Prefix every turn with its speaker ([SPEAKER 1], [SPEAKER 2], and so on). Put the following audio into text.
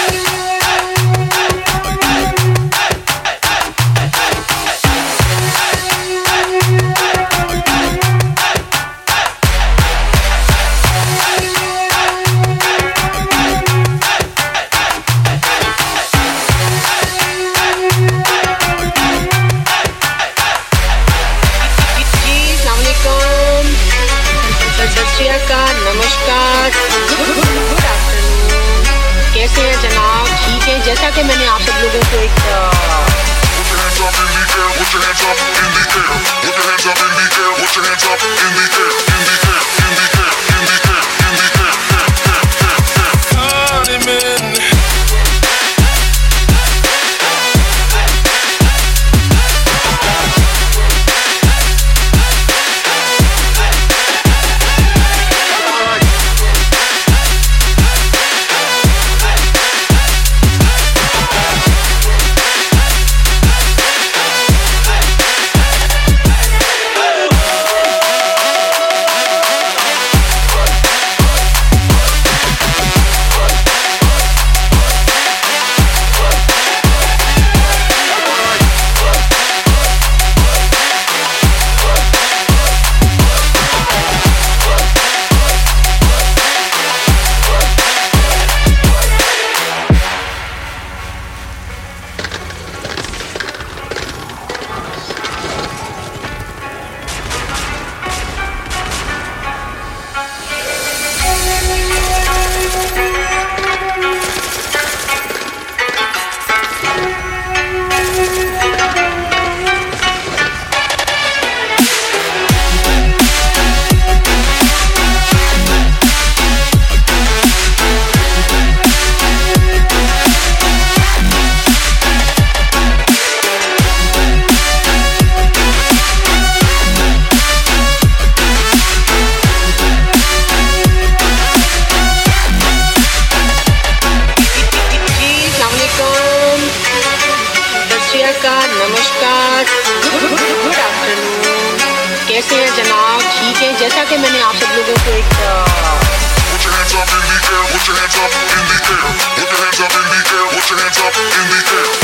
[SPEAKER 1] नमस्कार, good afternoon. कैसे हैं जनाब? ठीक है। जैसा कि मैंने आप सब लोगों को नमस्कार, गुड आफ्टरनून। कैसे हैं जनाब? ठीक है। जैसा कि मैंने आप सब लोगों को Put your hands up in the air, put your hands up in the air, put your hands up in the air, put your hands up in the air.